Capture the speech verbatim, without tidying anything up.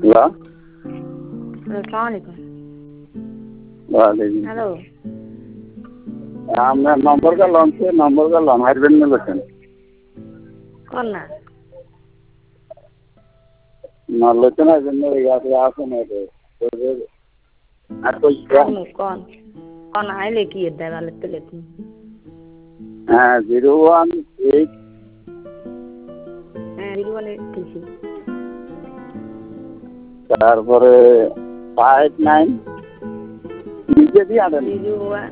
Hello আসসালামু আলাইকুম। ওয়ালাইকুম হ্যালো আপনার নম্বর গেলাম সে নম্বর গেলাম হারবেন না বলছেন কোন না না লোচন হারবেন না আপনি আসেন আর কই আগুন কোন কোন আইলে কি দেয় ভালো তো লেখুন। হ্যাঁ জিরো ওয়ান এইট হ্যাঁ জিরো ওয়ান এইট থ্রি তারপরে ফাইভ নাইন নিজে দিয়ে আনেন জিরো ওয়ান